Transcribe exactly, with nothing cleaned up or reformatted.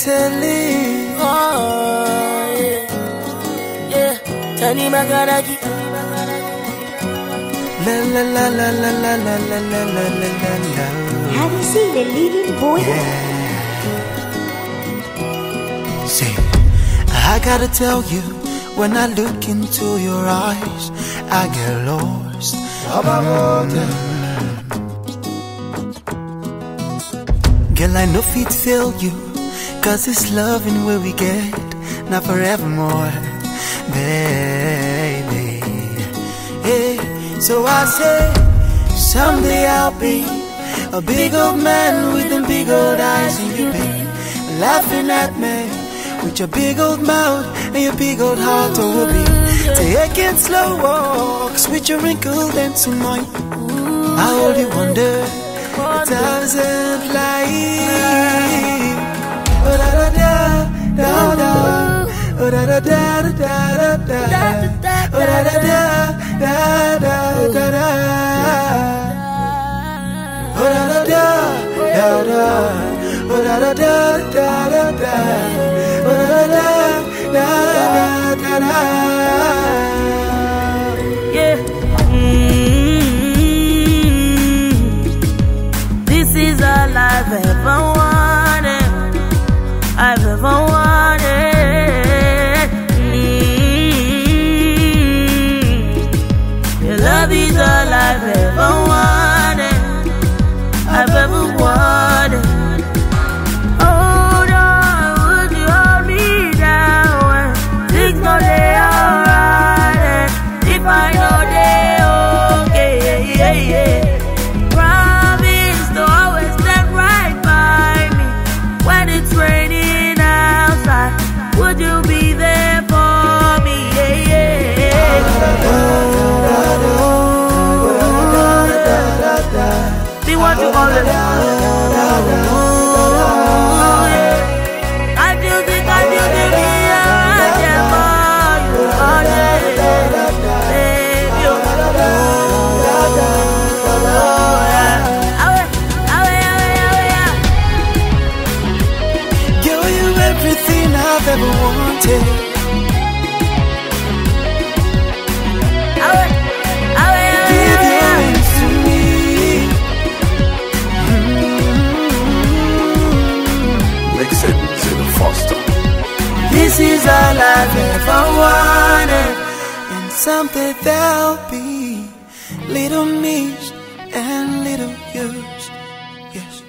telling. Oh, yeah. Yeah. Tani Magaragi. La la la la la la la la la la la la la. Have you seen the living boy? Yeah. Say, I gotta tell you, when I look into your eyes, I get lost. Mm. Girl, I know fit feel you, cause it's loving where we get, not forevermore, baby. Hey, so I say, someday I'll be a big old man with them big old eyes, and you be laughing at me with your big old mouth and your big old heart. Oh, we'll be taking slow walks with your wrinkled and smile. I only wonder a thousand lives. Oh da da da da da. Oh da da da da da da. Oh da da da da da da da. Oh da da da da da. Oh da da da da da da. Oh da da da da da da. Yeah. This is all I've ever wanted, I've ever wanted. Mm-hmm. Your love is all I've ever wanted, I've ever wanted. Hold on, would you hold me down when things go lay alright? If I know they okay, yeah, yeah. Would you be there for me? Yeah, yeah. Be what you call it. I do think I do think I care for you all day, baby. Girl, you everything I've ever wanted. Give your wings to me. Mix it to the Foster. This is all I've ever wanted, and someday there'll be little me's and little you's. Yes.